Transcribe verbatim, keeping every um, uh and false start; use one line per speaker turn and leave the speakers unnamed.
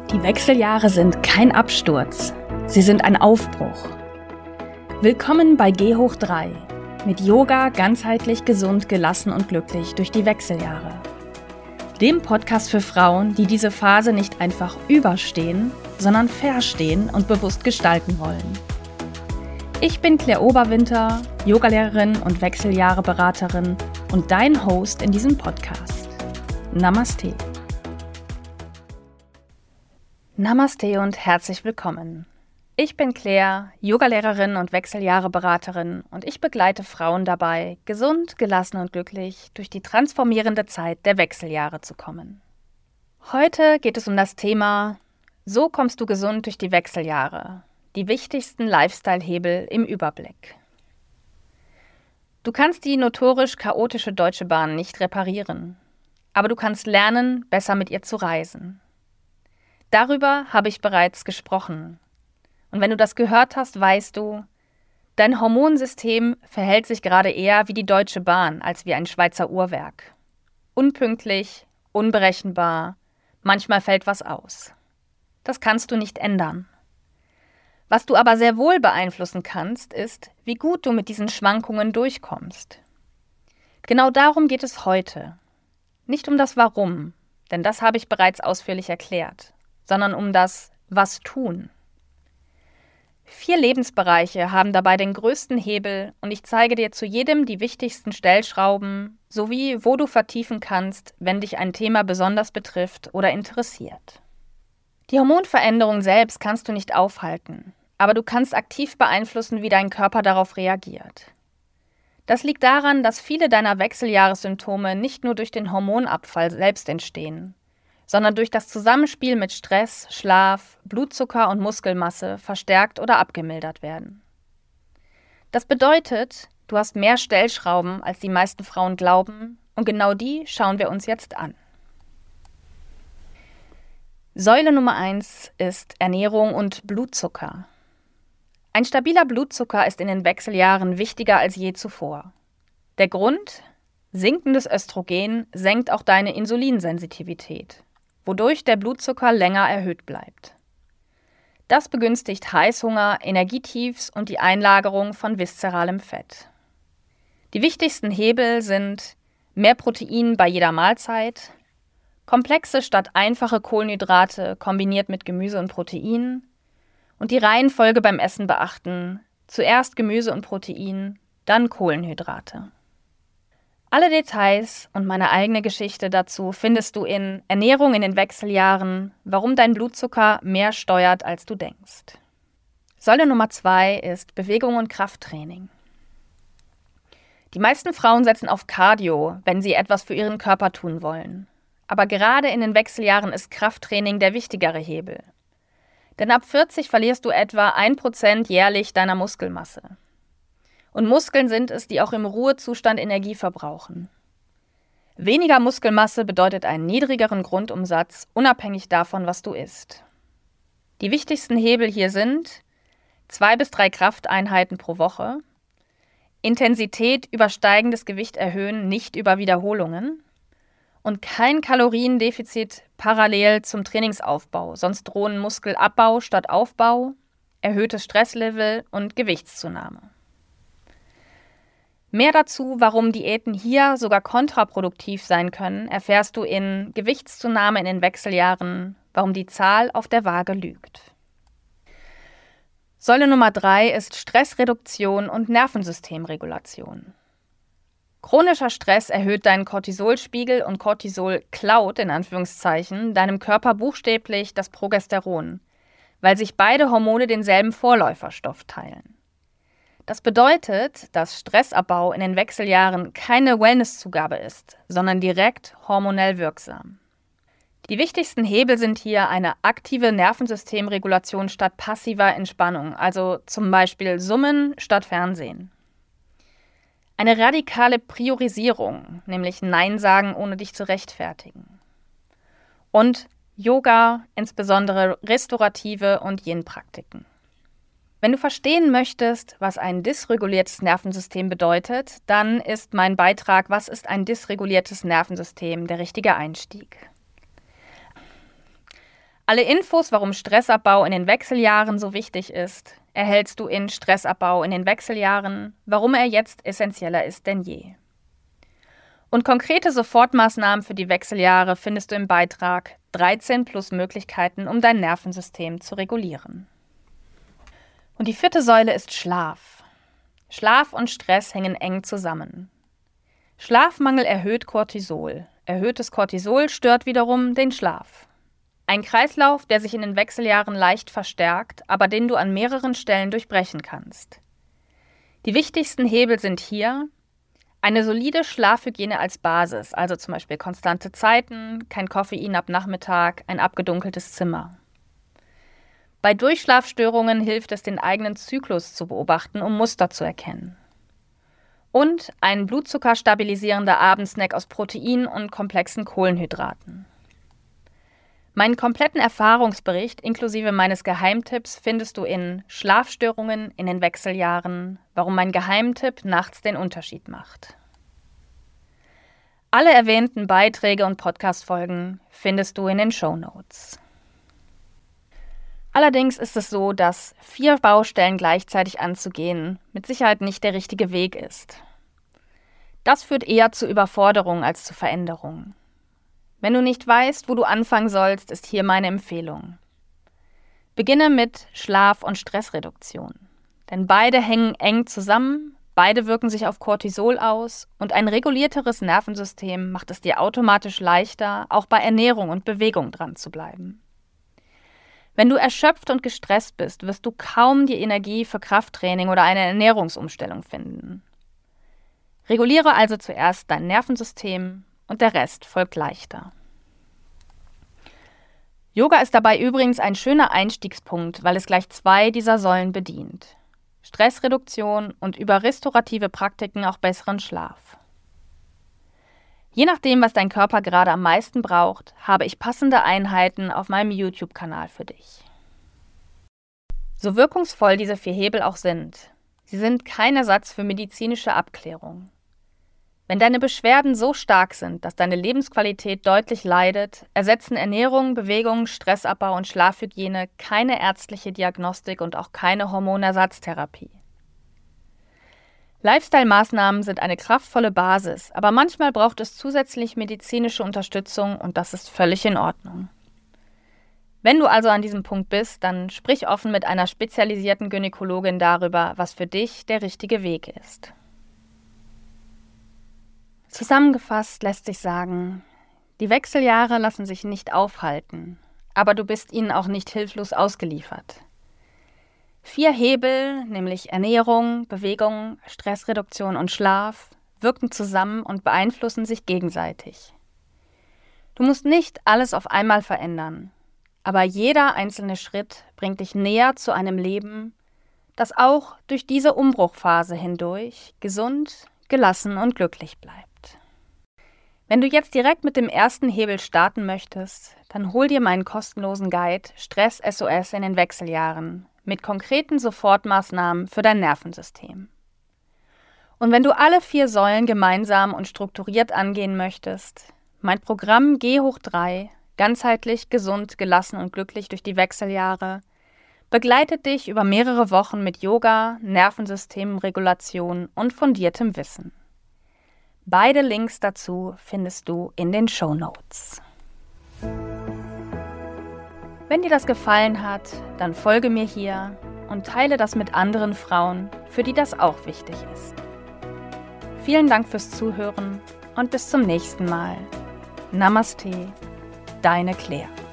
Die Wechseljahre sind kein Absturz, sie sind ein Aufbruch. Willkommen bei G hoch drei, mit Yoga ganzheitlich gesund, gelassen und glücklich durch die Wechseljahre. Dem Podcast für Frauen, die diese Phase nicht einfach überstehen, sondern verstehen und bewusst gestalten wollen. Ich bin Claire Oberwinter, Yogalehrerin und Wechseljahre-Beraterin und dein Host in diesem Podcast. Namaste. Namaste und herzlich willkommen. Ich bin Claire, Yogalehrerin und Wechseljahre-Beraterin und ich begleite Frauen dabei, gesund, gelassen und glücklich durch die transformierende Zeit der Wechseljahre zu kommen. Heute geht es um das Thema So kommst du gesund durch die Wechseljahre. Die wichtigsten Lifestyle-Hebel im Überblick. Du kannst die notorisch chaotische Deutsche Bahn nicht reparieren, aber du kannst lernen, besser mit ihr zu reisen. Darüber habe ich bereits gesprochen. Und wenn du das gehört hast, weißt du, dein Hormonsystem verhält sich gerade eher wie die Deutsche Bahn als wie ein Schweizer Uhrwerk. Unpünktlich, unberechenbar, manchmal fällt was aus. Das kannst du nicht ändern. Was du aber sehr wohl beeinflussen kannst, ist, wie gut du mit diesen Schwankungen durchkommst. Genau darum geht es heute. Nicht um das Warum, denn das habe ich bereits ausführlich erklärt, sondern um das Was tun. Vier Lebensbereiche haben dabei den größten Hebel und ich zeige dir zu jedem die wichtigsten Stellschrauben sowie wo du vertiefen kannst, wenn dich ein Thema besonders betrifft oder interessiert. Die Hormonveränderung selbst kannst du nicht aufhalten, aber du kannst aktiv beeinflussen, wie dein Körper darauf reagiert. Das liegt daran, dass viele deiner Wechseljahressymptome nicht nur durch den Hormonabfall selbst entstehen, sondern durch das Zusammenspiel mit Stress, Schlaf, Blutzucker und Muskelmasse verstärkt oder abgemildert werden. Das bedeutet, du hast mehr Stellschrauben, als die meisten Frauen glauben, und genau die schauen wir uns jetzt an. Säule Nummer eins ist Ernährung und Blutzucker. Ein stabiler Blutzucker ist in den Wechseljahren wichtiger als je zuvor. Der Grund? Sinkendes Östrogen senkt auch deine Insulinsensitivität, wodurch der Blutzucker länger erhöht bleibt. Das begünstigt Heißhunger, Energietiefs und die Einlagerung von viszeralem Fett. Die wichtigsten Hebel sind mehr Protein bei jeder Mahlzeit, komplexe statt einfache Kohlenhydrate kombiniert mit Gemüse und Protein und die Reihenfolge beim Essen beachten, zuerst Gemüse und Protein, dann Kohlenhydrate. Alle Details und meine eigene Geschichte dazu findest du in Ernährung in den Wechseljahren, warum dein Blutzucker mehr steuert, als du denkst. Säule Nummer zwei ist Bewegung und Krafttraining. Die meisten Frauen setzen auf Cardio, wenn sie etwas für ihren Körper tun wollen. Aber gerade in den Wechseljahren ist Krafttraining der wichtigere Hebel. Denn ab vierzig verlierst du etwa ein Prozent jährlich deiner Muskelmasse. Und Muskeln sind es, die auch im Ruhezustand Energie verbrauchen. Weniger Muskelmasse bedeutet einen niedrigeren Grundumsatz, unabhängig davon, was du isst. Die wichtigsten Hebel hier sind zwei bis drei Krafteinheiten pro Woche, Intensität über steigendes Gewicht erhöhen, nicht über Wiederholungen und kein Kaloriendefizit parallel zum Trainingsaufbau, sonst drohen Muskelabbau statt Aufbau, erhöhtes Stresslevel und Gewichtszunahme. Mehr dazu, warum Diäten hier sogar kontraproduktiv sein können, erfährst du in Gewichtszunahme in den Wechseljahren, warum die Zahl auf der Waage lügt. Säule Nummer drei ist Stressreduktion und Nervensystemregulation. Chronischer Stress erhöht deinen Cortisolspiegel und Cortisol klaut, in Anführungszeichen, deinem Körper buchstäblich das Progesteron, weil sich beide Hormone denselben Vorläuferstoff teilen. Das bedeutet, dass Stressabbau in den Wechseljahren keine Wellnesszugabe ist, sondern direkt hormonell wirksam. Die wichtigsten Hebel sind hier eine aktive Nervensystemregulation statt passiver Entspannung, also zum Beispiel Summen statt Fernsehen. Eine radikale Priorisierung, nämlich Nein sagen, ohne dich zu rechtfertigen. Und Yoga, insbesondere restaurative und Yin-Praktiken. Wenn du verstehen möchtest, was ein dysreguliertes Nervensystem bedeutet, dann ist mein Beitrag „Was ist ein dysreguliertes Nervensystem?" der richtige Einstieg. Alle Infos, warum Stressabbau in den Wechseljahren so wichtig ist, erhältst du in Stressabbau in den Wechseljahren, warum er jetzt essentieller ist denn je. Und konkrete Sofortmaßnahmen für die Wechseljahre findest du im Beitrag dreizehn plus Möglichkeiten, um dein Nervensystem zu regulieren. Und die vierte Säule ist Schlaf. Schlaf und Stress hängen eng zusammen. Schlafmangel erhöht Cortisol. Erhöhtes Cortisol stört wiederum den Schlaf. Ein Kreislauf, der sich in den Wechseljahren leicht verstärkt, aber den du an mehreren Stellen durchbrechen kannst. Die wichtigsten Hebel sind hier eine solide Schlafhygiene als Basis, also zum Beispiel konstante Zeiten, kein Koffein ab Nachmittag, ein abgedunkeltes Zimmer. Bei Durchschlafstörungen hilft es, den eigenen Zyklus zu beobachten, um Muster zu erkennen. Und ein blutzuckerstabilisierender Abendsnack aus Protein und komplexen Kohlenhydraten. Meinen kompletten Erfahrungsbericht inklusive meines Geheimtipps findest du in Schlafstörungen in den Wechseljahren, warum mein Geheimtipp nachts den Unterschied macht. Alle erwähnten Beiträge und Podcast-Folgen findest du in den Shownotes. Allerdings ist es so, dass vier Baustellen gleichzeitig anzugehen mit Sicherheit nicht der richtige Weg ist. Das führt eher zu Überforderung als zu Veränderung. Wenn du nicht weißt, wo du anfangen sollst, ist hier meine Empfehlung. Beginne mit Schlaf- und Stressreduktion. Denn beide hängen eng zusammen, beide wirken sich auf Cortisol aus und ein regulierteres Nervensystem macht es dir automatisch leichter, auch bei Ernährung und Bewegung dran zu bleiben. Wenn du erschöpft und gestresst bist, wirst du kaum die Energie für Krafttraining oder eine Ernährungsumstellung finden. Reguliere also zuerst dein Nervensystem, und der Rest folgt leichter. Yoga ist dabei übrigens ein schöner Einstiegspunkt, weil es gleich zwei dieser Säulen bedient. Stressreduktion und über restaurative Praktiken auch besseren Schlaf. Je nachdem, was dein Körper gerade am meisten braucht, habe ich passende Einheiten auf meinem YouTube-Kanal für dich. So wirkungsvoll diese vier Hebel auch sind, sie sind kein Ersatz für medizinische Abklärung. Wenn deine Beschwerden so stark sind, dass deine Lebensqualität deutlich leidet, ersetzen Ernährung, Bewegung, Stressabbau und Schlafhygiene keine ärztliche Diagnostik und auch keine Hormonersatztherapie. Lifestyle-Maßnahmen sind eine kraftvolle Basis, aber manchmal braucht es zusätzlich medizinische Unterstützung und das ist völlig in Ordnung. Wenn du also an diesem Punkt bist, dann sprich offen mit einer spezialisierten Gynäkologin darüber, was für dich der richtige Weg ist. Zusammengefasst lässt sich sagen, die Wechseljahre lassen sich nicht aufhalten, aber du bist ihnen auch nicht hilflos ausgeliefert. Vier Hebel, nämlich Ernährung, Bewegung, Stressreduktion und Schlaf, wirken zusammen und beeinflussen sich gegenseitig. Du musst nicht alles auf einmal verändern, aber jeder einzelne Schritt bringt dich näher zu einem Leben, das auch durch diese Umbruchphase hindurch gesund, gelassen und glücklich bleibt. Wenn du jetzt direkt mit dem ersten Hebel starten möchtest, dann hol dir meinen kostenlosen Guide Stress S O S in den Wechseljahren mit konkreten Sofortmaßnahmen für dein Nervensystem. Und wenn du alle vier Säulen gemeinsam und strukturiert angehen möchtest, mein Programm G hoch drei, ganzheitlich, gesund, gelassen und glücklich durch die Wechseljahre, begleitet dich über mehrere Wochen mit Yoga, Nervensystemregulation und fundiertem Wissen. Beide Links dazu findest du in den Shownotes. Wenn dir das gefallen hat, dann folge mir hier und teile das mit anderen Frauen, für die das auch wichtig ist. Vielen Dank fürs Zuhören und bis zum nächsten Mal. Namaste, deine Claire.